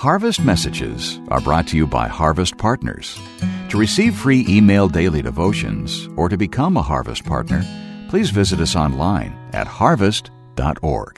Harvest Messages are brought to you by Harvest Partners. To receive free email daily devotions or to become a Harvest Partner, please visit us online at harvest.org.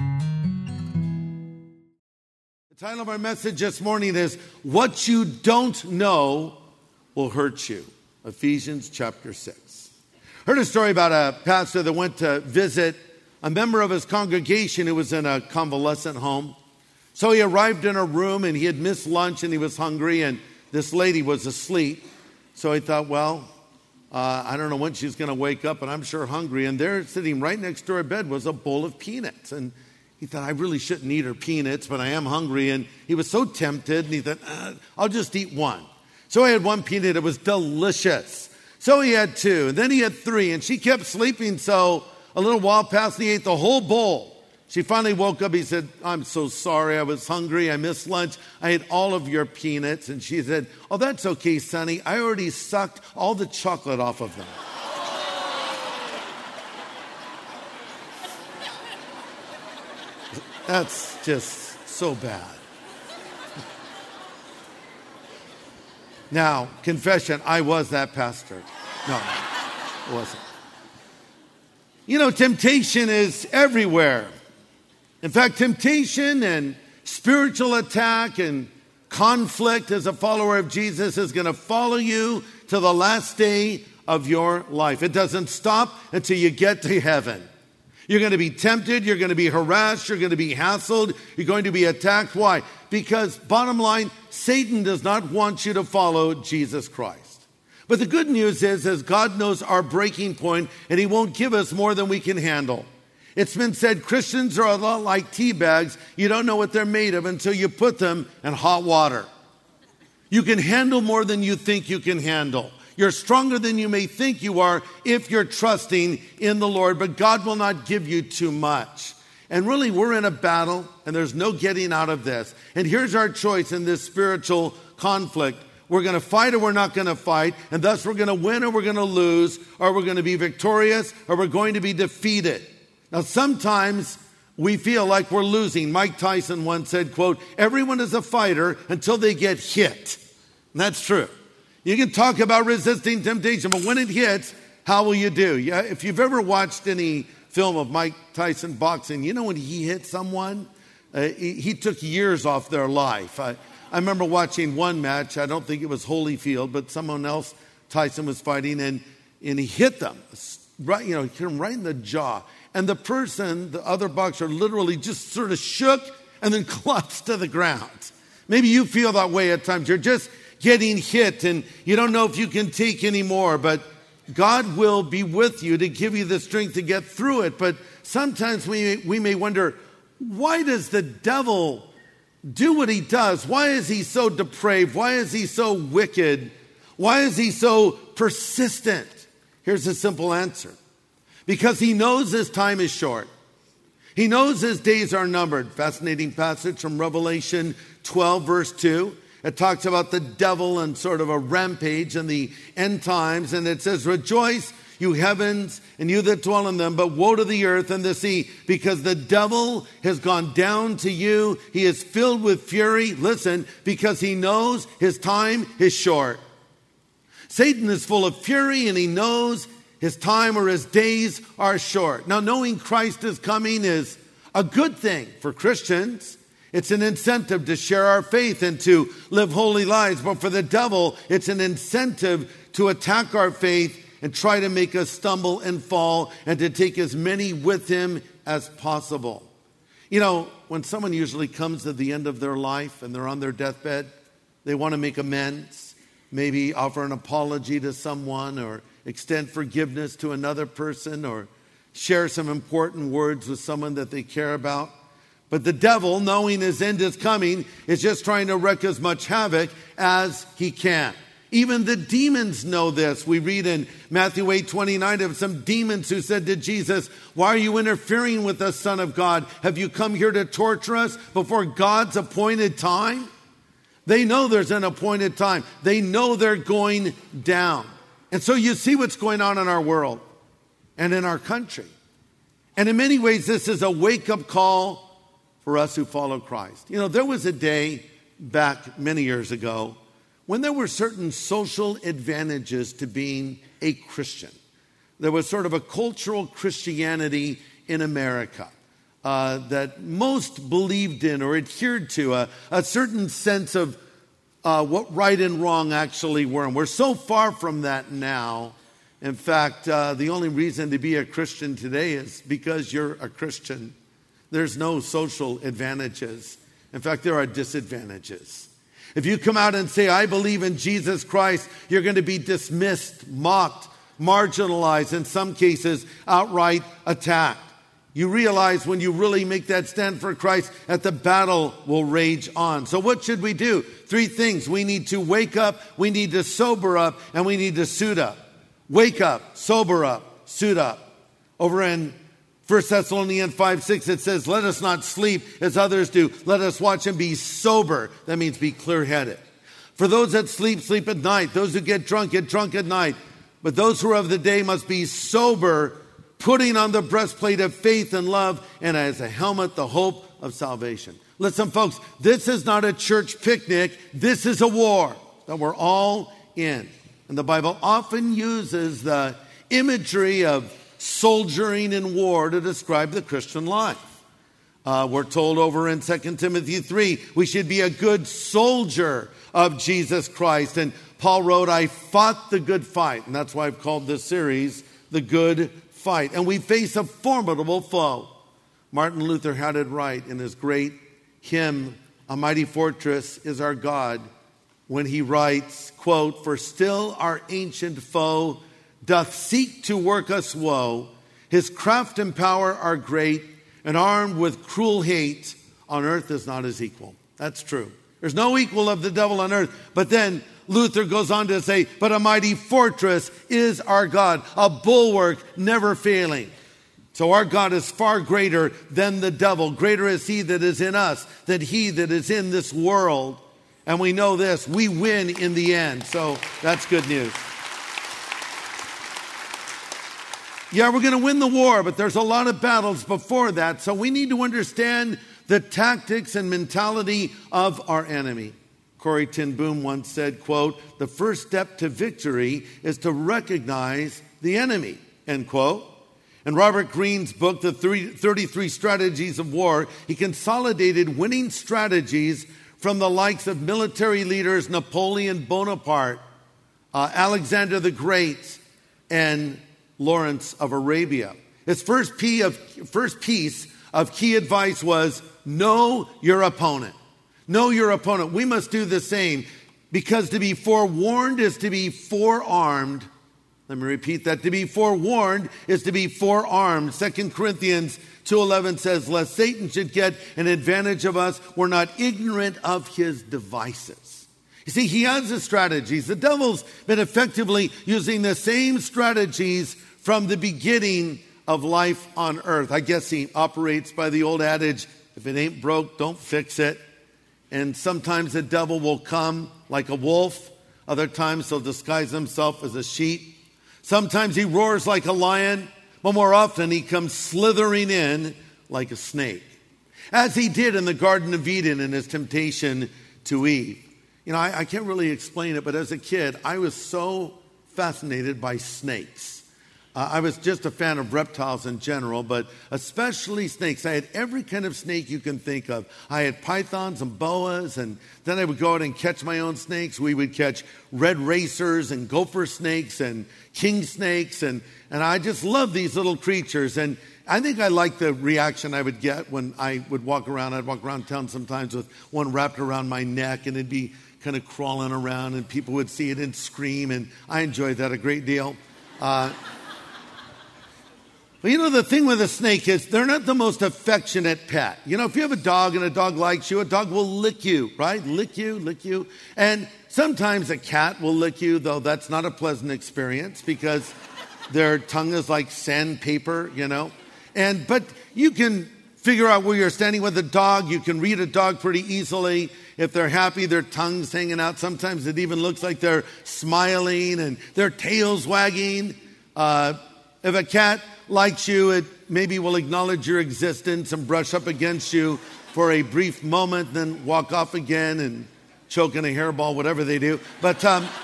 The title of our message this morning is, What You Don't Know Will Hurt You. Ephesians chapter 6. Heard a story about a pastor that went to visit a member of his congregation who was in a convalescent home. So he arrived in a room and he had missed lunch and he was hungry and this lady was asleep. So he thought, I don't know when she's going to wake up, and I'm sure hungry. And there, sitting right next to her bed, was a bowl of peanuts. And he thought, I really shouldn't eat her peanuts, but I am hungry. And he was so tempted, and he thought, I'll just eat one. So he had one peanut. It was delicious. So he had two, and then he had three, and she kept sleeping. So a little while passed, and he ate the whole bowl. She finally woke up. He said, I'm so sorry. I was hungry. I missed lunch. I ate all of your peanuts. And she said, oh, that's okay, Sonny. I already sucked all the chocolate off of them. That's just so bad. Now, confession, I was that pastor. No, I wasn't. You know, temptation is everywhere. In fact, temptation and spiritual attack and conflict as a follower of Jesus is going to follow you to the last day of your life. It doesn't stop until you get to heaven. You're going to be tempted, you're going to be harassed, you're going to be hassled, you're going to be attacked. Why? Because, bottom line, Satan does not want you to follow Jesus Christ. But the good news is God knows our breaking point, and He won't give us more than we can handle. It's been said Christians are a lot like tea bags. You don't know what they're made of until you put them in hot water. You can handle more than you think you can handle. You're stronger than you may think you are if you're trusting in the Lord, but God will not give you too much. And really, we're in a battle, and there's no getting out of this. And here's our choice in this spiritual conflict. We're going to fight or we're not going to fight, and thus we're going to win or we're going to lose, or we're going to be victorious or we're going to be defeated. Now, sometimes we feel like we're losing. Mike Tyson once said, quote, everyone is a fighter until they get hit. And that's true. You can talk about resisting temptation, but when it hits, how will you do? Yeah, if you've ever watched any film of Mike Tyson boxing, you know when he hit someone, he took years off their life. I remember watching one match. I don't think it was Holyfield, but someone else Tyson was fighting, and he hit them, right, hit him right in the jaw. And the person, the other boxer, literally just sort of shook and then collapsed to the ground. Maybe you feel that way at times. You're just getting hit and you don't know if you can take any more, but God will be with you to give you the strength to get through it. But sometimes we may wonder, why does the devil do what he does? Why is he so depraved? Why is he so wicked? Why is he so persistent? Here's a simple answer. Because he knows his time is short. He knows his days are numbered. Fascinating passage from Revelation 12, verse 2. It talks about the devil and sort of a rampage in the end times. And it says, rejoice, you heavens, and you that dwell in them, but woe to the earth and the sea, because the devil has gone down to you. He is filled with fury. Listen, because he knows his time is short. Satan is full of fury, and he knows his time or his days are short. Now, knowing Christ is coming is a good thing for Christians. It's an incentive to share our faith and to live holy lives. But for the devil, it's an incentive to attack our faith and try to make us stumble and fall and to take as many with him as possible. You know, when someone usually comes to the end of their life and they're on their deathbed, they want to make amends, maybe offer an apology to someone or extend forgiveness to another person or share some important words with someone that they care about. But the devil, knowing his end is coming, is just trying to wreak as much havoc as he can. Even the demons know this. We read in Matthew 8:29 of some demons who said to Jesus, why are you interfering with us, Son of God? Have you come here to torture us before God's appointed time? They know there's an appointed time. They know they're going down. And so you see what's going on in our world and in our country. And in many ways, this is a wake-up call for us who follow Christ. You know, there was a day back many years ago when there were certain social advantages to being a Christian. There was sort of a cultural Christianity in America that most believed in or adhered to a certain sense of what right and wrong actually were. And we're so far from that now. In fact, the only reason to be a Christian today is because you're a Christian. There's no social advantages. In fact, there are disadvantages. If you come out and say, I believe in Jesus Christ, you're going to be dismissed, mocked, marginalized, in some cases, outright attacked. You realize when you really make that stand for Christ that the battle will rage on. So what should we do? 3 things. We need to wake up, we need to sober up, and we need to suit up. Wake up, sober up, suit up. Over in 1 Thessalonians 5:6, it says, let us not sleep as others do. Let us watch and be sober. That means be clear-headed. For those that sleep, sleep at night. Those who get drunk at night. But those who are of the day must be sober, putting on the breastplate of faith and love, and as a helmet, the hope of salvation. Listen, folks, this is not a church picnic. This is a war that we're all in. And the Bible often uses the imagery of soldiering in war to describe the Christian life. We're told over in 2 Timothy 3, we should be a good soldier of Jesus Christ. And Paul wrote, I fought the good fight. And that's why I've called this series, The Good Fight. And we face a formidable foe. Martin Luther had it right in his great hymn, A Mighty Fortress is Our God, when he writes, quote, for still our ancient foe doth seek to work us woe. His craft and power are great, and armed with cruel hate, on earth is not his equal. That's true. There's no equal of the devil on earth. But then Luther goes on to say, but a mighty fortress is our God, a bulwark never failing. So our God is far greater than the devil. Greater is he that is in us than he that is in this world. And we know this, we win in the end. So that's good news. Yeah, we're going to win the war, but there's a lot of battles before that. So we need to understand the tactics and mentality of our enemy. Corrie ten Boom once said, quote, the first step to victory is to recognize the enemy, end quote. In Robert Greene's book, The 33 Strategies of War, he consolidated winning strategies from the likes of military leaders Napoleon Bonaparte, Alexander the Great, and Lawrence of Arabia. His first piece of key advice was, know your opponent. Know your opponent. We must do the same, because to be forewarned is to be forearmed. Let me repeat that. To be forewarned is to be forearmed. 2 Corinthians 2:11 says, lest Satan should get an advantage of us, we're not ignorant of his devices. You see, he has the strategies. The devil's been effectively using the same strategies from the beginning of life on earth. I guess he operates by the old adage, if it ain't broke, don't fix it. And sometimes the devil will come like a wolf. Other times he'll disguise himself as a sheep. Sometimes he roars like a lion, but more often he comes slithering in like a snake, as he did in the Garden of Eden in his temptation to Eve. You know, I can't really explain it, but as a kid, I was so fascinated by snakes. I was just a fan of reptiles in general, but especially snakes. I had every kind of snake you can think of. I had pythons and boas, and then I would go out and catch my own snakes. We would catch red racers and gopher snakes and king snakes, and I just loved these little creatures. And I think I liked the reaction I would get when I would walk around. I'd walk around town sometimes with one wrapped around my neck, and it'd be kind of crawling around, and people would see it and scream, and I enjoyed that a great deal. But you know, the thing with a snake is they're not the most affectionate pet. You know, if you have a dog and a dog likes you, a dog will lick you, right? Lick you. And sometimes a cat will lick you, though that's not a pleasant experience because their tongue is like sandpaper, you know. But you can figure out where you're standing with a dog. You can read a dog pretty easily. If they're happy, their tongue's hanging out. Sometimes it even looks like they're smiling and their tail's wagging. If a cat likes you, it maybe will acknowledge your existence and brush up against you for a brief moment, then walk off again and choke in a hairball, whatever they do. But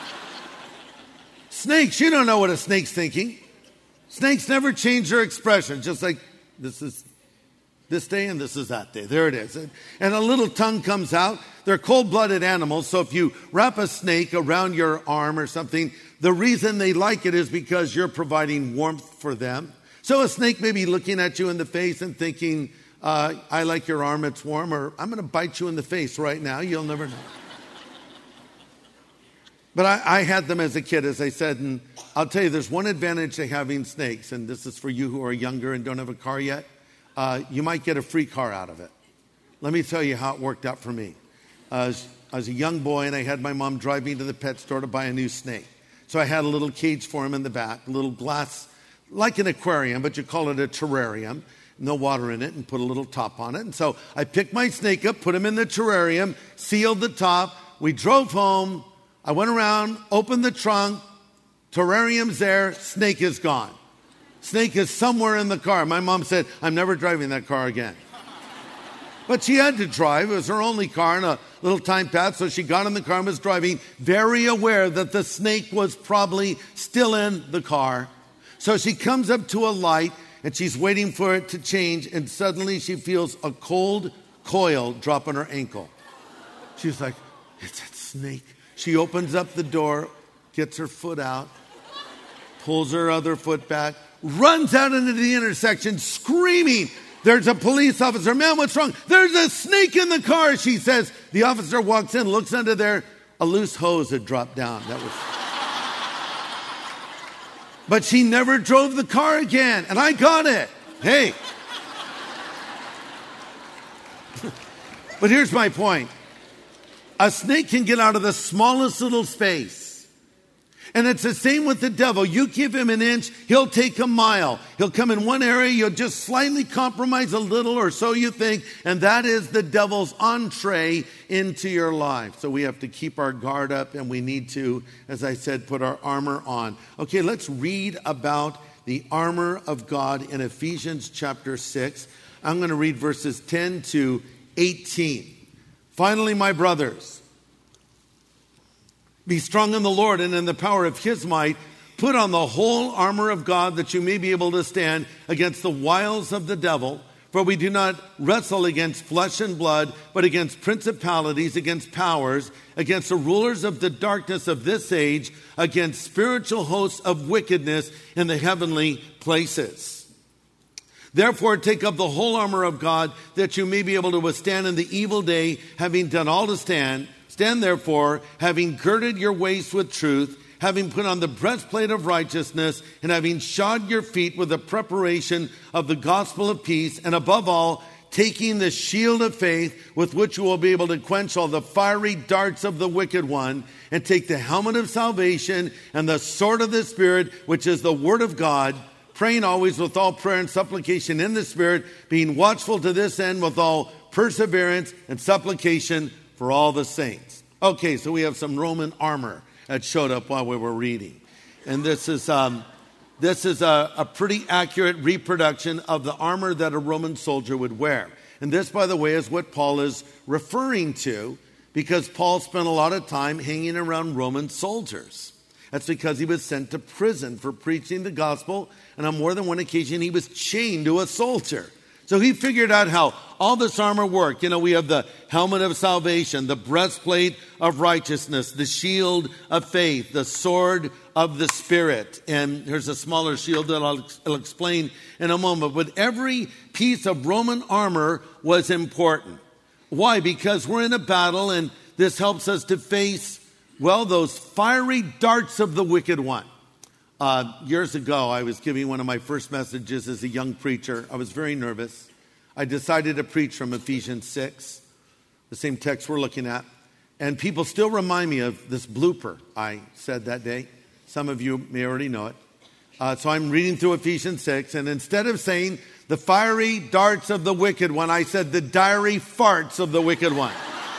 snakes, you don't know what a snake's thinking. Snakes never change their expression, just like this is this day and this is that day. There it is. And a little tongue comes out. They're cold-blooded animals, so if you wrap a snake around your arm or something, the reason they like it is because you're providing warmth for them. So a snake may be looking at you in the face and thinking, I like your arm, it's warm, or I'm going to bite you in the face right now. You'll never know. But I had them as a kid, as I said, and I'll tell you, there's one advantage to having snakes, and this is for you who are younger and don't have a car yet. You might get a free car out of it. Let me tell you how it worked out for me. I was a young boy, and I had my mom drive me to the pet store to buy a new snake. So I had a little cage for him in the back, a little glass, like an aquarium, but you call it a terrarium. No water in it, and put a little top on it. And so I picked my snake up, put him in the terrarium, sealed the top. We drove home. I went around, opened the trunk, terrarium's there, snake is gone. Snake is somewhere in the car. My mom said, I'm never driving that car again. But she had to drive. It was her only car and a little time pass, so she got in the car and was driving, very aware that the snake was probably still in the car. So she comes up to a light, and she's waiting for it to change, and suddenly she feels a cold coil drop on her ankle. She's like, it's that snake. She opens up the door, gets her foot out, pulls her other foot back, runs out into the intersection screaming. There's a police officer. Man, what's wrong? There's a snake in the car, she says. The officer walks in, looks under there. A loose hose had dropped down. But she never drove the car again, and I got it. Hey. But here's my point. A snake can get out of the smallest little space. And it's the same with the devil. You give him an inch, he'll take a mile. He'll come in one area, you'll just slightly compromise a little, or so you think, and that is the devil's entree into your life. So we have to keep our guard up, and we need to, as I said, put our armor on. Okay, let's read about the armor of God in Ephesians chapter 6. I'm going to read verses 10 to 18. Finally, my brothers, be strong in the Lord and in the power of his might. Put on the whole armor of God that you may be able to stand against the wiles of the devil. For we do not wrestle against flesh and blood, but against principalities, against powers, against the rulers of the darkness of this age, against spiritual hosts of wickedness in the heavenly places. Therefore, take up the whole armor of God that you may be able to withstand in the evil day, having done all to stand. Stand therefore, having girded your waist with truth, having put on the breastplate of righteousness, and having shod your feet with the preparation of the gospel of peace, and above all, taking the shield of faith with which you will be able to quench all the fiery darts of the wicked one, and take the helmet of salvation and the sword of the Spirit, which is the word of God, praying always with all prayer and supplication in the Spirit, being watchful to this end with all perseverance and supplication for all the saints. Okay, so we have some Roman armor that showed up while we were reading. And this is a pretty accurate reproduction of the armor that a Roman soldier would wear. And this, by the way, is what Paul is referring to, because Paul spent a lot of time hanging around Roman soldiers. That's because he was sent to prison for preaching the gospel, and on more than one occasion he was chained to a soldier. So he figured out how all this armor worked. You know, we have the helmet of salvation, the breastplate of righteousness, the shield of faith, the sword of the Spirit. And here's a smaller shield that I'll explain in a moment. But every piece of Roman armor was important. Why? Because we're in a battle, and this helps us to face, well, those fiery darts of the wicked one. Years ago, I was giving one of my first messages as a young preacher. I was very nervous. I decided to preach from Ephesians 6, the same text we're looking at. And people still remind me of this blooper I said that day. Some of you may already know it. So I'm reading through Ephesians 6, and instead of saying the fiery darts of the wicked one, I said the diary farts of the wicked one.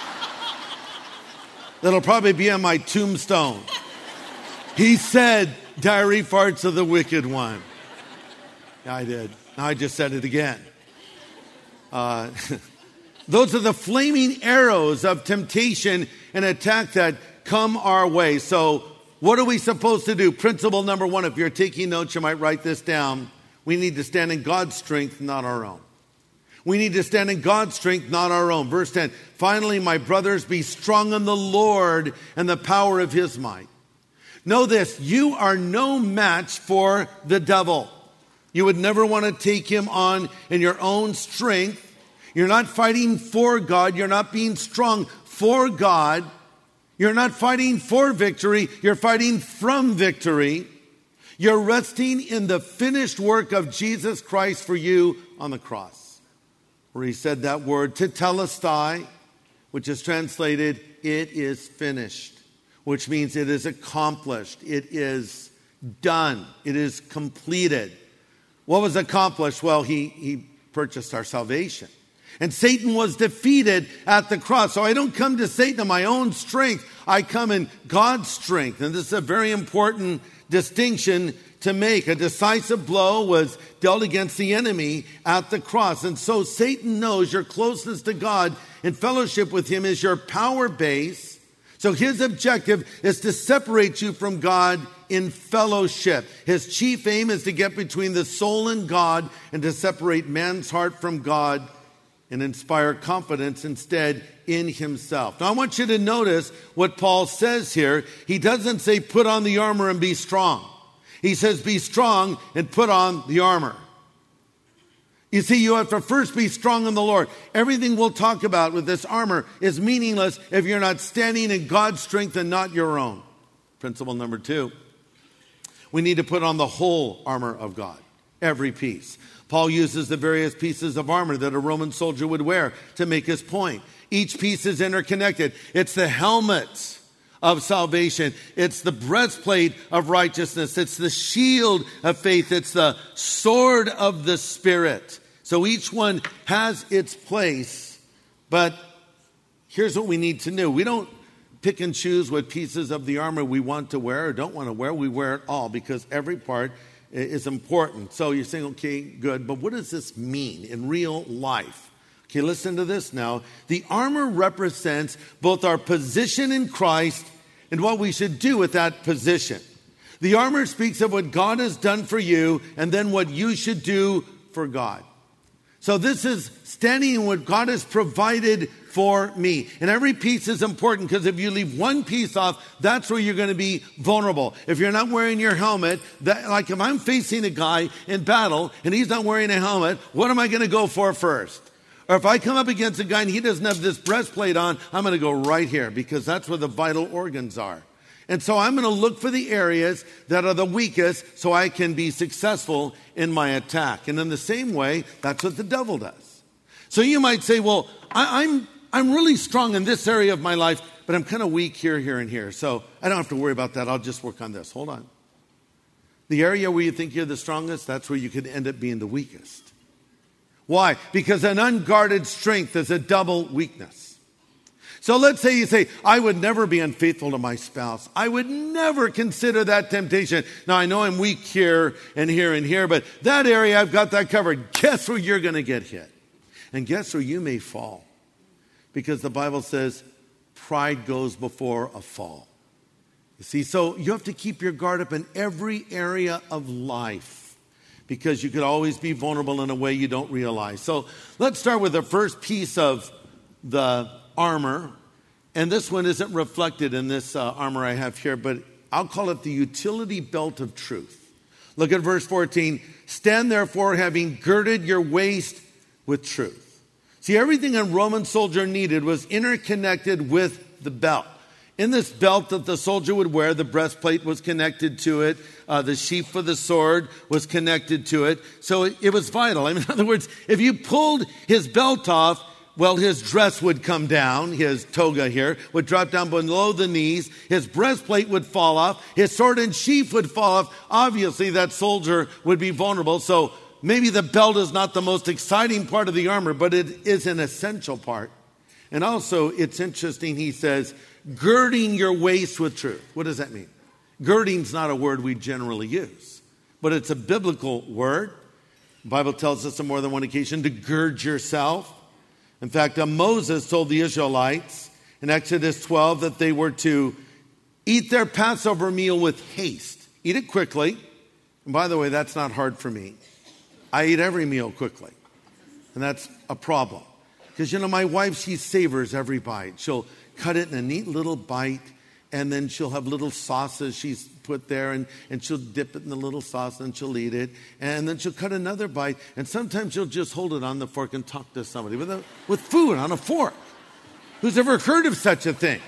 That'll probably be on my tombstone. He said, diary farts of the wicked one. Yeah, I did. Now I just said it again. Those are the flaming arrows of temptation and attack that come our way. So what are we supposed to do? Principle number 1, if you're taking notes, you might write this down. We need to stand in God's strength, not our own. We need to stand in God's strength, not our own. Verse 10, finally, my brothers, be strong in the Lord and the power of his might. Know this, you are no match for the devil. You would never want to take him on in your own strength. You're not fighting for God. You're not being strong for God. You're not fighting for victory. You're fighting from victory. You're resting in the finished work of Jesus Christ for you on the cross, where he said that word, tetelestai, which is translated, it is finished, which means it is accomplished. It is done. It is completed. What was accomplished? Well, he purchased our salvation. And Satan was defeated at the cross. So I don't come to Satan in my own strength. I come in God's strength. And this is a very important distinction to make. A decisive blow was dealt against the enemy at the cross. And so Satan knows your closeness to God and fellowship with him is your power base. So his objective is to separate you from God in fellowship. His chief aim is to get between the soul and God and to separate man's heart from God and inspire confidence instead in himself. Now I want you to notice what Paul says here. He doesn't say put on the armor and be strong. He says be strong and put on the armor. You see, you have to first be strong in the Lord. Everything we'll talk about with this armor is meaningless if you're not standing in God's strength and not your own. Principle number 2. We need to put on the whole armor of God, every piece. Paul uses the various pieces of armor that a Roman soldier would wear to make his point. Each piece is interconnected. It's the helmet of salvation. It's the breastplate of righteousness. It's the shield of faith. It's the sword of the Spirit. So each one has its place. But here's what we need to know. We don't pick and choose what pieces of the armor we want to wear or don't want to wear. We wear it all because every part is important. So you're saying, okay, good, but what does this mean in real life? Okay, listen to this now. The armor represents both our position in Christ and what we should do with that position. The armor speaks of what God has done for you and then what you should do for God. So this is standing in what God has provided for me. And every piece is important because if you leave one piece off, that's where you're going to be vulnerable. If you're not wearing your helmet, like if I'm facing a guy in battle and he's not wearing a helmet, what am I going to go for first? Or if I come up against a guy and he doesn't have this breastplate on, I'm going to go right here because that's where the vital organs are. And so I'm going to look for the areas that are the weakest so I can be successful in my attack. And in the same way, that's what the devil does. So you might say, well, I'm really strong in this area of my life, but I'm kind of weak here, here, and here. So I don't have to worry about that. I'll just work on this. Hold on. The area where you think you're the strongest, that's where you could end up being the weakest. Why? Because an unguarded strength is a double weakness. So let's say you say, I would never be unfaithful to my spouse. I would never consider that temptation. Now, I know I'm weak here and here and here, but that area, I've got that covered. Guess where you're going to get hit? And guess where you may fall? Because the Bible says pride goes before a fall. You see, so you have to keep your guard up in every area of life because you could always be vulnerable in a way you don't realize. So let's start with the first piece of the armor, and this one isn't reflected in this armor I have here, but I'll call it the utility belt of truth. Look at verse 14. Stand therefore having girded your waist with truth. See, everything a Roman soldier needed was interconnected with the belt. In this belt that the soldier would wear, the breastplate was connected to it. The sheath for the sword was connected to it. So it was vital. I mean, in other words, if you pulled his belt off, well, his dress would come down, his toga here, would drop down below the knees, his breastplate would fall off, his sword and sheath would fall off. Obviously, that soldier would be vulnerable. So maybe the belt is not the most exciting part of the armor, but it is an essential part. And also, it's interesting, he says, girding your waist with truth. What does that mean? Girding's not a word we generally use, but it's a biblical word. The Bible tells us on more than one occasion to gird yourself. In fact, Moses told the Israelites in Exodus 12 that they were to eat their Passover meal with haste. Eat it quickly. And by the way, that's not hard for me. I eat every meal quickly. And that's a problem. Because, my wife, she savors every bite. She'll cut it in a neat little bite, and then she'll have little sauces she's put there, and she'll dip it in the little sauce, and she'll eat it. And then she'll cut another bite, and sometimes she'll just hold it on the fork and talk to somebody with food on a fork. Who's ever heard of such a thing?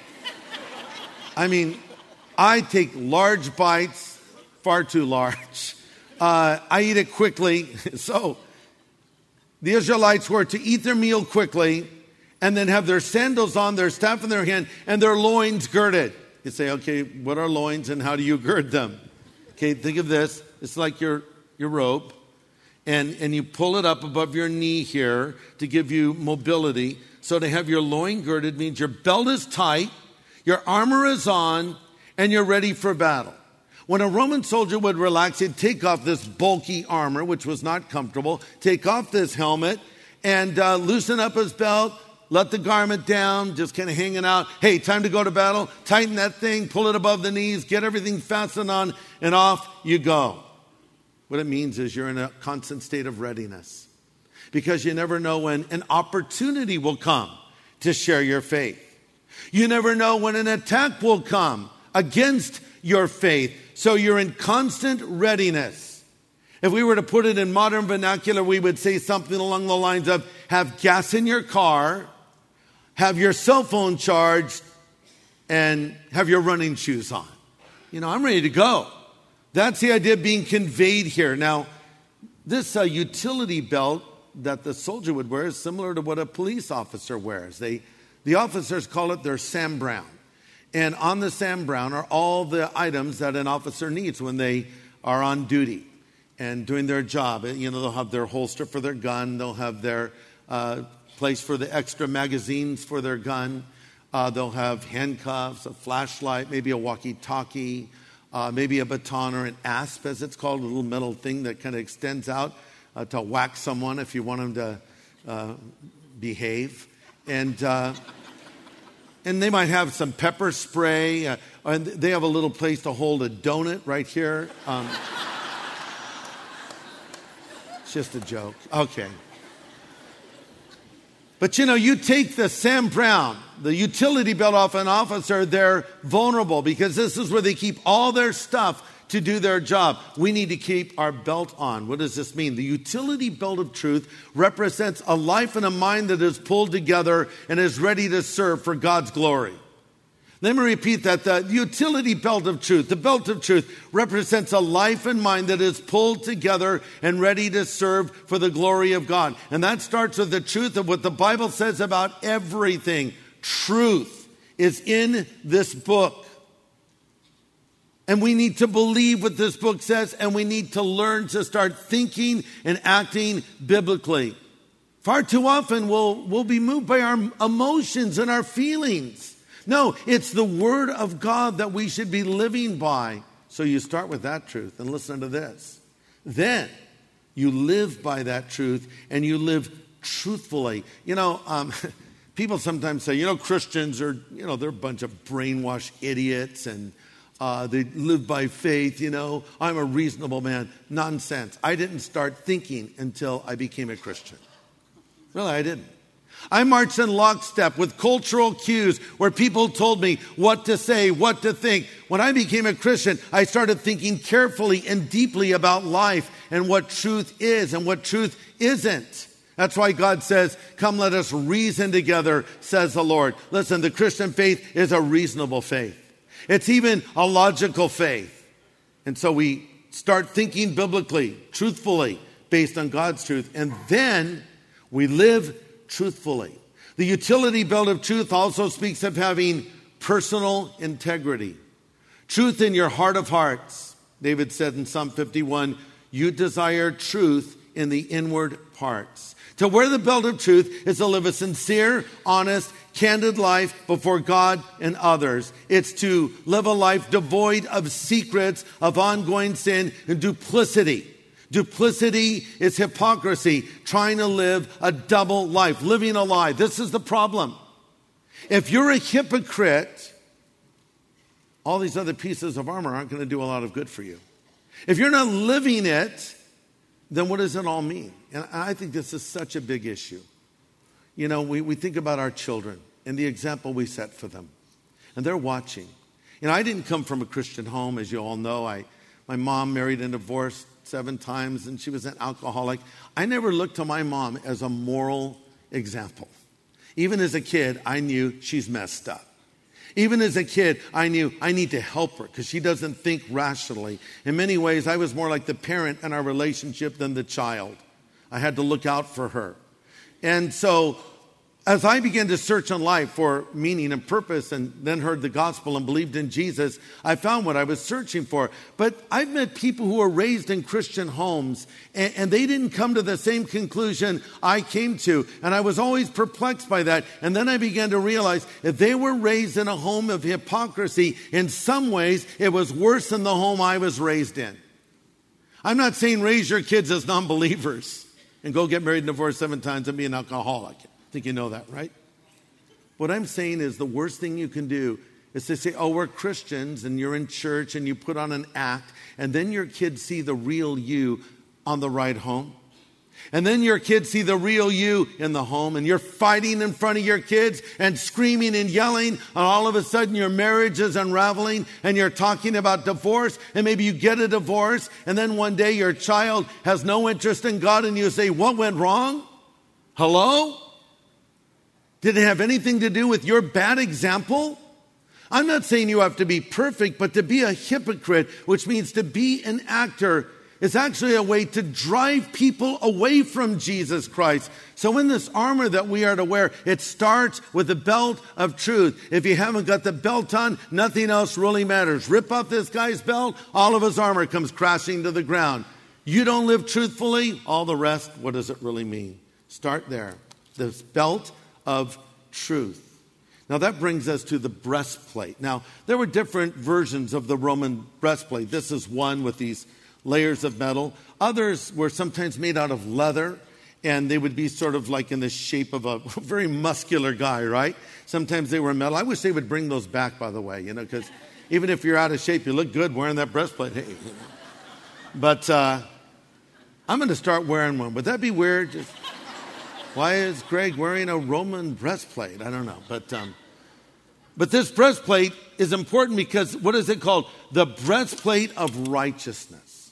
I mean, I take large bites, far too large. I eat it quickly. So the Israelites were to eat their meal quickly and then have their sandals on, their staff in their hand, and their loins girded. You say, okay, what are loins and how do you gird them? Okay, think of this. It's like your robe. And you pull it up above your knee here to give you mobility. So to have your loin girded means your belt is tight, your armor is on, and you're ready for battle. When a Roman soldier would relax, he'd take off this bulky armor, which was not comfortable, take off this helmet, and loosen up his belt, let the garment down, just kind of hanging out. Hey, time to go to battle. Tighten that thing, pull it above the knees, get everything fastened on, and off you go. What it means is you're in a constant state of readiness, because you never know when an opportunity will come to share your faith. You never know when an attack will come against your faith. So you're in constant readiness. If we were to put it in modern vernacular, we would say something along the lines of have gas in your car, have your cell phone charged, and have your running shoes on. I'm ready to go. That's the idea being conveyed here. Now, this utility belt that the soldier would wear is similar to what a police officer wears. The officers call it their Sam Browne. And on the Sam Browne are all the items that an officer needs when they are on duty and doing their job. They'll have their holster for their gun. They'll have their place for the extra magazines for their gun. They'll have handcuffs, a flashlight, maybe a walkie-talkie, maybe a baton or an asp, as it's called, a little metal thing that kind of extends out to whack someone if you want them to behave. And they might have some pepper spray. And they have a little place to hold a donut right here. It's just a joke. Okay. But you take the Sam Browne, the utility belt off an officer, they're vulnerable because this is where they keep all their stuff to do their job. We need to keep our belt on. What does this mean? The utility belt of truth represents a life and a mind that is pulled together and is ready to serve for God's glory. Let me repeat that. The utility belt of truth, the belt of truth, represents a life and mind that is pulled together and ready to serve for the glory of God. And that starts with the truth of what the Bible says about everything. Truth is in this book. And we need to believe what this book says, and we need to learn to start thinking and acting biblically. Far too often we'll be moved by our emotions and our feelings. No, it's the Word of God that we should be living by. So you start with that truth, and listen to this. Then you live by that truth, and you live truthfully. People sometimes say, Christians are, they're a bunch of brainwashed idiots, and they live by faith, I'm a reasonable man. Nonsense. I didn't start thinking until I became a Christian. Really, I didn't. I marched in lockstep with cultural cues where people told me what to say, what to think. When I became a Christian, I started thinking carefully and deeply about life and what truth is and what truth isn't. That's why God says, come let us reason together, says the Lord. Listen, the Christian faith is a reasonable faith. It's even a logical faith. And so we start thinking biblically, truthfully, based on God's truth. And then we live truthfully. The utility belt of truth also speaks of having personal integrity. Truth in your heart of hearts. David said in Psalm 51, you desire truth in the inward parts. To wear the belt of truth is to live a sincere, honest, candid life before God and others. It's to live a life devoid of secrets, of ongoing sin and duplicity. Duplicity is hypocrisy, trying to live a double life, living a lie. This is the problem. If you're a hypocrite, all these other pieces of armor aren't going to do a lot of good for you. If you're not living it, then what does it all mean? And I think this is such a big issue. You know, we think about our children and the example we set for them. And they're watching. You know, I didn't come from a Christian home, as you all know. My mom married and divorced 7 times, and she was an alcoholic. I never looked to my mom as a moral example. Even as a kid, I knew she's messed up. Even as a kid, I knew I need to help her because she doesn't think rationally. In many ways, I was more like the parent in our relationship than the child. I had to look out for her. And so as I began to search in life for meaning and purpose and then heard the gospel and believed in Jesus, I found what I was searching for. But I've met people who were raised in Christian homes and they didn't come to the same conclusion I came to. And I was always perplexed by that. And then I began to realize if they were raised in a home of hypocrisy, in some ways it was worse than the home I was raised in. I'm not saying raise your kids as non-believers and go get married and divorced 7 times and be an alcoholic. I think you know that, right? What I'm saying is the worst thing you can do is to say, oh, we're Christians and you're in church and you put on an act and then your kids see the real you on the ride home. And then your kids see the real you in the home and you're fighting in front of your kids and screaming and yelling and all of a sudden your marriage is unraveling and you're talking about divorce and maybe you get a divorce and then one day your child has no interest in God and you say, what went wrong? Hello? Did it have anything to do with your bad example? I'm not saying you have to be perfect, but to be a hypocrite, which means to be an actor, is actually a way to drive people away from Jesus Christ. So in this armor that we are to wear, it starts with the belt of truth. If you haven't got the belt on, nothing else really matters. Rip off this guy's belt, all of his armor comes crashing to the ground. You don't live truthfully, all the rest, what does it really mean? Start there. This belt of truth. Now that brings us to the breastplate. Now there were different versions of the Roman breastplate. This is one with these layers of metal. Others were sometimes made out of leather and they would be sort of like in the shape of a very muscular guy, right? Sometimes they were metal. I wish they would bring those back, by the way, you know, because even if you're out of shape, you look good wearing that breastplate. Hey, you know. But I'm going to start wearing one. Would that be weird? Just, why is Greg wearing a Roman breastplate? I don't know. But this breastplate is important because what is it called? The breastplate of righteousness.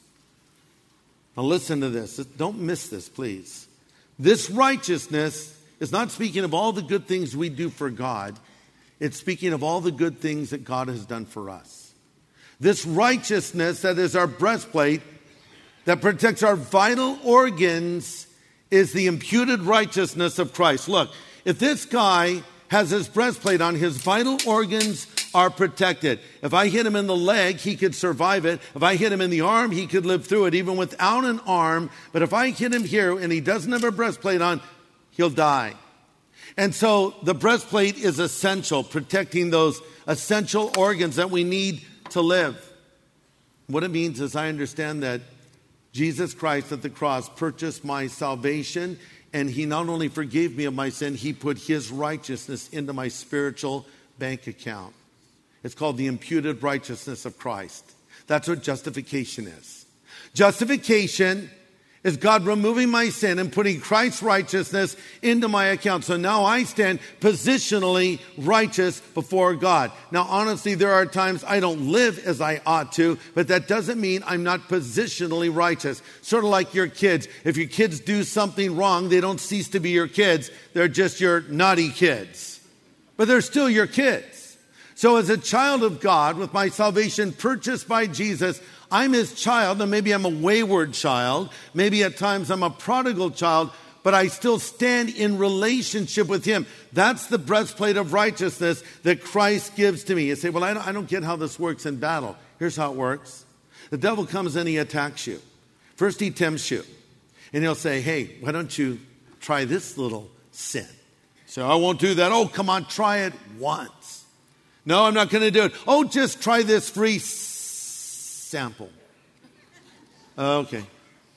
Now listen to this. Don't miss this, please. This righteousness is not speaking of all the good things we do for God. It's speaking of all the good things that God has done for us. This righteousness that is our breastplate that protects our vital organs is the imputed righteousness of Christ. Look, if this guy has his breastplate on, his vital organs are protected. If I hit him in the leg, he could survive it. If I hit him in the arm, he could live through it, even without an arm. But if I hit him here and he doesn't have a breastplate on, he'll die. And so the breastplate is essential, protecting those essential organs that we need to live. What it means is I understand that Jesus Christ at the cross purchased my salvation, and he not only forgave me of my sin, he put his righteousness into my spiritual bank account. It's called the imputed righteousness of Christ. That's what justification is. Justification is God removing my sin and putting Christ's righteousness into my account. So now I stand positionally righteous before God. Now, honestly, there are times I don't live as I ought to, but that doesn't mean I'm not positionally righteous. Sort of like your kids. If your kids do something wrong, they don't cease to be your kids. They're just your naughty kids. But they're still your kids. So as a child of God, with my salvation purchased by Jesus, I'm his child, and maybe I'm a wayward child. Maybe at times I'm a prodigal child, but I still stand in relationship with him. That's the breastplate of righteousness that Christ gives to me. You say, well, I don't get how this works in battle. Here's how it works. The devil comes and he attacks you. First he tempts you, and he'll say, hey, why don't you try this little sin? So I won't do that. Oh, come on, try it once. No, I'm not going to do it. Oh, just try this free sample. Okay.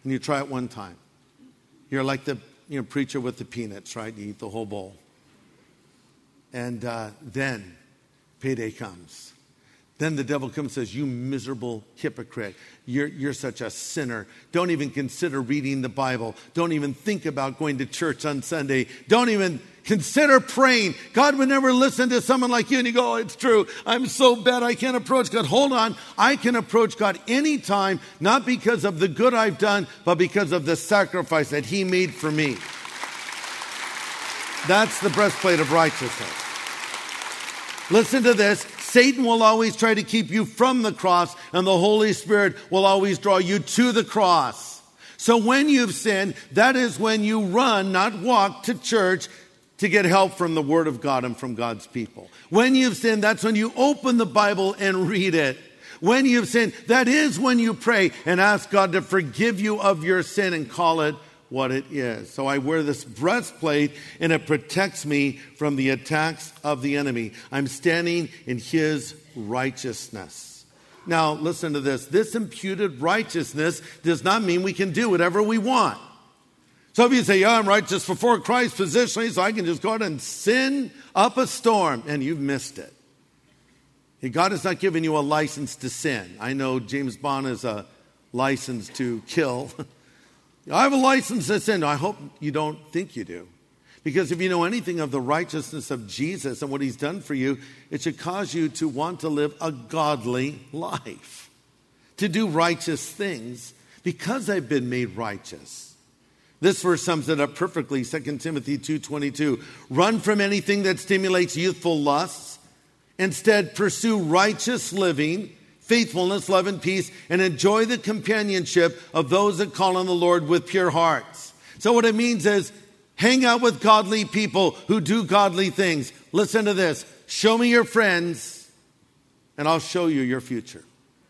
and you try it one time. You're like the preacher with the peanuts, right? You eat the whole bowl. And then payday comes. Then the devil comes and says, you miserable hypocrite. You're such a sinner. Don't even consider reading the Bible. Don't even think about going to church on Sunday. Don't even consider praying. God would never listen to someone like you. And you go, oh, it's true. I'm so bad I can't approach God. Hold on. I can approach God anytime, not because of the good I've done, but because of the sacrifice that He made for me. That's the breastplate of righteousness. Listen to this. Satan will always try to keep you from the cross, and the Holy Spirit will always draw you to the cross. So when you've sinned, that is when you run, not walk, to church to get help from the Word of God and from God's people. When you've sinned, that's when you open the Bible and read it. When you've sinned, that is when you pray and ask God to forgive you of your sin and call it what it is. So I wear this breastplate and it protects me from the attacks of the enemy. I'm standing in His righteousness. Now, listen to this. This imputed righteousness does not mean we can do whatever we want. So if you say, yeah, I'm righteous before Christ positionally, so I can just go out and sin up a storm, and you've missed it. God has not given you a license to sin. I know James Bond is a license to kill. I have a license to sin. I hope you don't think you do. Because if you know anything of the righteousness of Jesus and what He's done for you, it should cause you to want to live a godly life, to do righteous things because I've been made righteous. This verse sums it up perfectly, 2 Timothy 2:22. Run from anything that stimulates youthful lusts. Instead, pursue righteous living, faithfulness, love, and peace, and enjoy the companionship of those that call on the Lord with pure hearts. So what it means is, hang out with godly people who do godly things. Listen to this. Show me your friends, and I'll show you your future.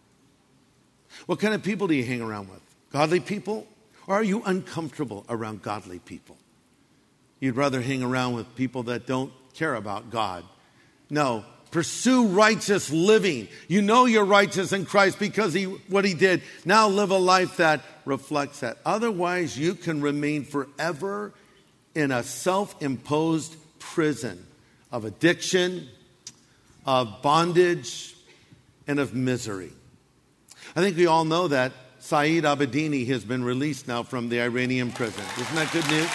What kind of people do you hang around with? Godly people? Or are you uncomfortable around godly people? You'd rather hang around with people that don't care about God. No. Pursue righteous living. You know you're righteous in Christ because what He did. Now live a life that reflects that. Otherwise, you can remain forever in a self-imposed prison of addiction, of bondage, and of misery. I think we all know that Saeed Abedini has been released now from the Iranian prison. Isn't that good news?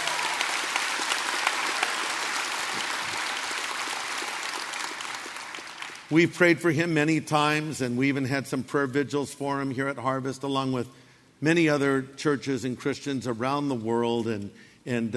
We've prayed for him many times, and we even had some prayer vigils for him here at Harvest, along with many other churches and Christians around the world. And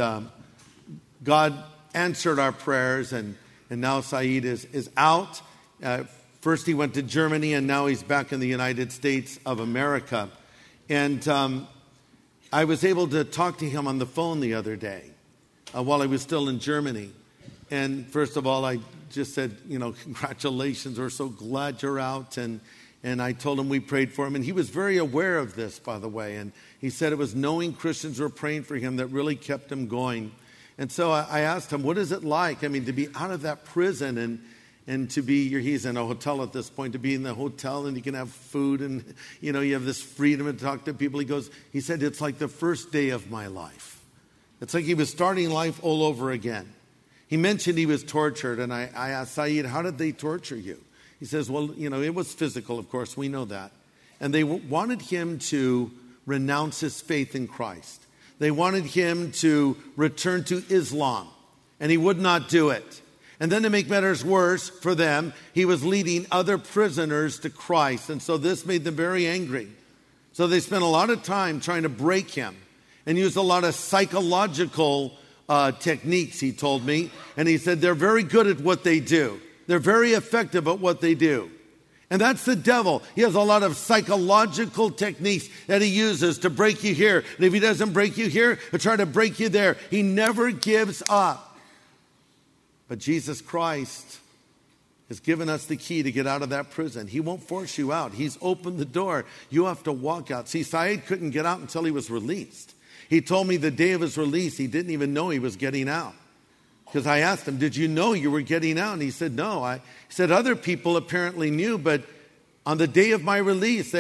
God answered our prayers, and now Saeed is out. First he went to Germany, and now he's back in the United States of America. And I was able to talk to him on the phone the other day while I was still in Germany. And first of all, I just said, congratulations, we're so glad you're out. And I told him we prayed for him. And he was very aware of this, by the way. And he said it was knowing Christians were praying for him that really kept him going. And so I asked him, what is it like? I mean, to be out of that prison and to be, he's in a hotel at this point, to be in the hotel and you can have food and, you have this freedom to talk to people. He said, it's like the first day of my life. It's like he was starting life all over again. He mentioned he was tortured, and I asked Saeed, how did they torture you? He says, well, it was physical, of course, we know that. And they wanted him to renounce his faith in Christ. They wanted him to return to Islam, and he would not do it. And then to make matters worse for them, he was leading other prisoners to Christ, and so this made them very angry. So they spent a lot of time trying to break him and used a lot of psychological techniques, he told me. And he said they're very good at what they do. They're very effective at what they do. And that's the devil. He has a lot of psychological techniques that he uses to break you here. And if he doesn't break you here, he'll try to break you there. He never gives up. But Jesus Christ has given us the key to get out of that prison. He won't force you out. He's opened the door. You have to walk out. See, Saeed couldn't get out until he was released. He told me the day of his release, he didn't even know he was getting out. Because I asked him, did you know you were getting out? And he said, no. He said, other people apparently knew, but on the day of my release, they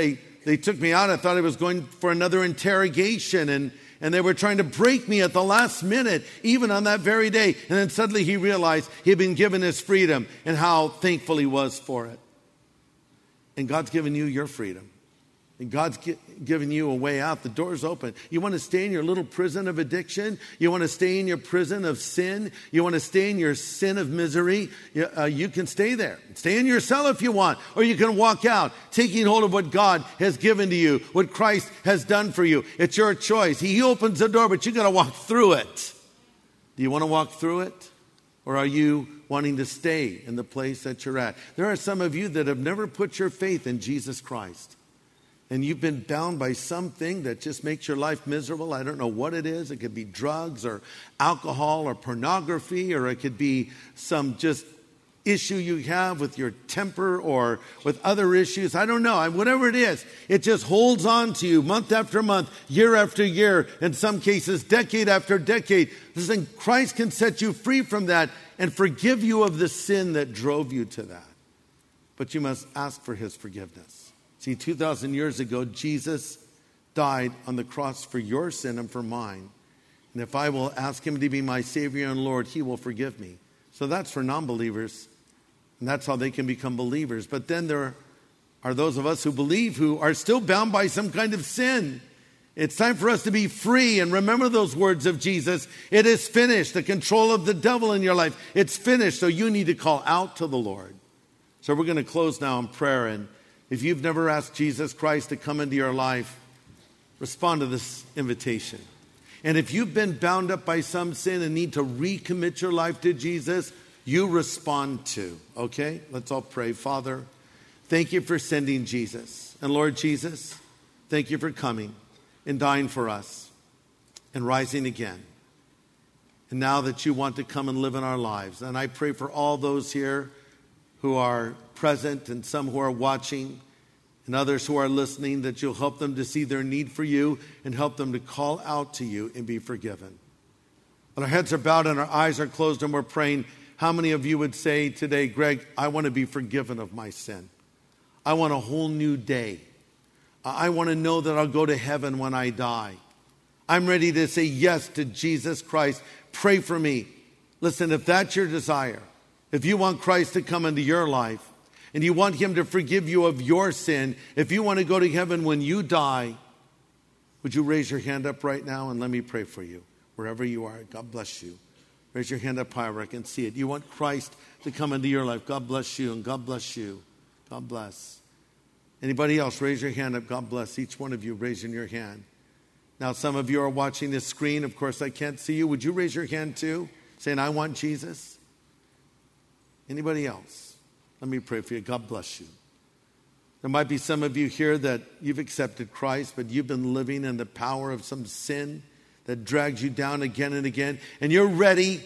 They took me out. I thought I was going for another interrogation, and they were trying to break me at the last minute, even on that very day. And then suddenly he realized he had been given his freedom and how thankful he was for it. And God's given you your freedom. And God's given you a way out. The door's open. You want to stay in your little prison of addiction? You want to stay in your prison of sin? You want to stay in your sin of misery? You can stay there. Stay in your cell if you want. Or you can walk out, taking hold of what God has given to you, what Christ has done for you. It's your choice. He opens the door, but you got to walk through it. Do you want to walk through it? Or are you wanting to stay in the place that you're at? There are some of you that have never put your faith in Jesus Christ. And you've been bound by something that just makes your life miserable. I don't know what it is. It could be drugs or alcohol or pornography, or it could be some just issue you have with your temper or with other issues. I don't know. Whatever it is, it just holds on to you month after month, year after year, in some cases, decade after decade. Listen, Christ can set you free from that and forgive you of the sin that drove you to that. But you must ask for his forgiveness. See, 2,000 years ago, Jesus died on the cross for your sin and for mine. And if I will ask him to be my Savior and Lord, he will forgive me. So that's for non-believers. And that's how they can become believers. But then there are those of us who believe who are still bound by some kind of sin. It's time for us to be free and remember those words of Jesus. It is finished. The control of the devil in your life. It's finished. So you need to call out to the Lord. So we're going to close now in prayer. And if you've never asked Jesus Christ to come into your life, respond to this invitation. And if you've been bound up by some sin and need to recommit your life to Jesus, you respond too. Okay? Let's all pray. Father, thank you for sending Jesus. And Lord Jesus, thank you for coming and dying for us and rising again. And now that you want to come and live in our lives. And I pray for all those here who are present and some who are watching and others who are listening, that you'll help them to see their need for you and help them to call out to you and be forgiven. When our heads are bowed and our eyes are closed and we're praying, how many of you would say today, Greg, I want to be forgiven of my sin. I want a whole new day. I want to know that I'll go to heaven when I die. I'm ready to say yes to Jesus Christ. Pray for me. Listen, if that's your desire, if you want Christ to come into your life and you want him to forgive you of your sin, if you want to go to heaven when you die, would you raise your hand up right now and let me pray for you wherever you are. God bless you. Raise your hand up high where I can see it. You want Christ to come into your life. God bless you and God bless you. God bless. Anybody else? Raise your hand up. God bless each one of you raising your hand. Now, some of you are watching this screen. Of course, I can't see you. Would you raise your hand too? Saying, I want Jesus. Anybody else? Let me pray for you. God bless you. There might be some of you here that you've accepted Christ, but you've been living in the power of some sin that drags you down again and again. And you're ready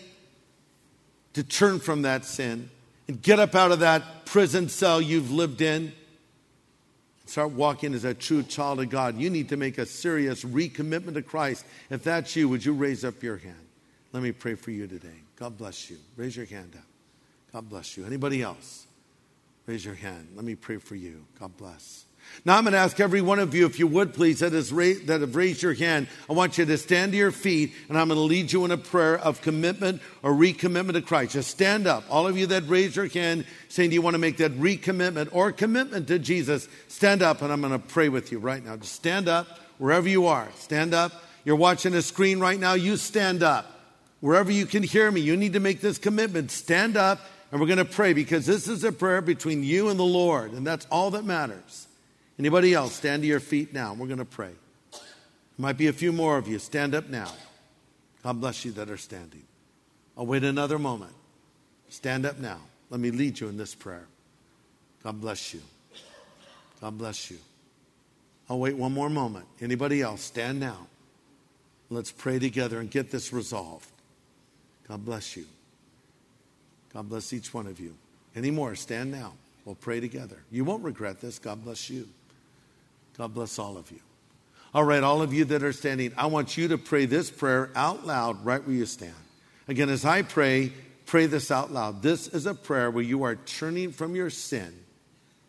to turn from that sin and get up out of that prison cell you've lived in. Start walking as a true child of God. You need to make a serious recommitment to Christ. If that's you, would you raise up your hand? Let me pray for you today. God bless you. Raise your hand up. God bless you. Anybody else? Raise your hand. Let me pray for you. God bless. Now I'm going to ask every one of you, if you would please, that have raised your hand, I want you to stand to your feet, and I'm going to lead you in a prayer of commitment or recommitment to Christ. Just stand up. All of you that raised your hand saying, do you want to make that recommitment or commitment to Jesus? Stand up, and I'm going to pray with you right now. Just stand up wherever you are. Stand up. You're watching a screen right now. You stand up. Wherever you can hear me, you need to make this commitment. Stand up. And we're going to pray, because this is a prayer between you and the Lord, and that's all that matters. Anybody else? Stand to your feet now. We're going to pray. There might be a few more of you. Stand up now. God bless you that are standing. I'll wait another moment. Stand up now. Let me lead you in this prayer. God bless you. God bless you. I'll wait one more moment. Anybody else? Stand now. Let's pray together and get this resolved. God bless you. God bless each one of you. Any more? Stand now. We'll pray together. You won't regret this. God bless you. God bless all of you. All right, all of you that are standing, I want you to pray this prayer out loud right where you stand. Again, as I pray, pray this out loud. This is a prayer where you are turning from your sin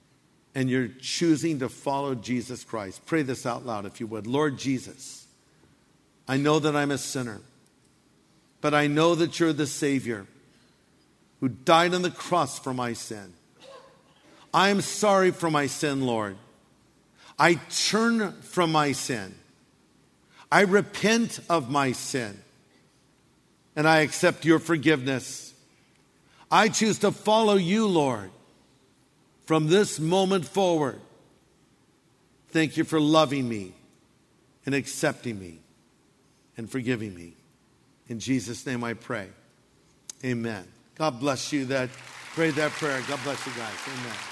and you're choosing to follow Jesus Christ, pray this out loud if you would. Lord Jesus, I know that I'm a sinner, but I know that you're the Savior who died on the cross for my sin. I am sorry for my sin, Lord. I turn from my sin. I repent of my sin. And I accept your forgiveness. I choose to follow you, Lord, from this moment forward. Thank you for loving me and accepting me and forgiving me. In Jesus' name I pray. Amen. God bless you that prayed that prayer. God bless you guys. Amen.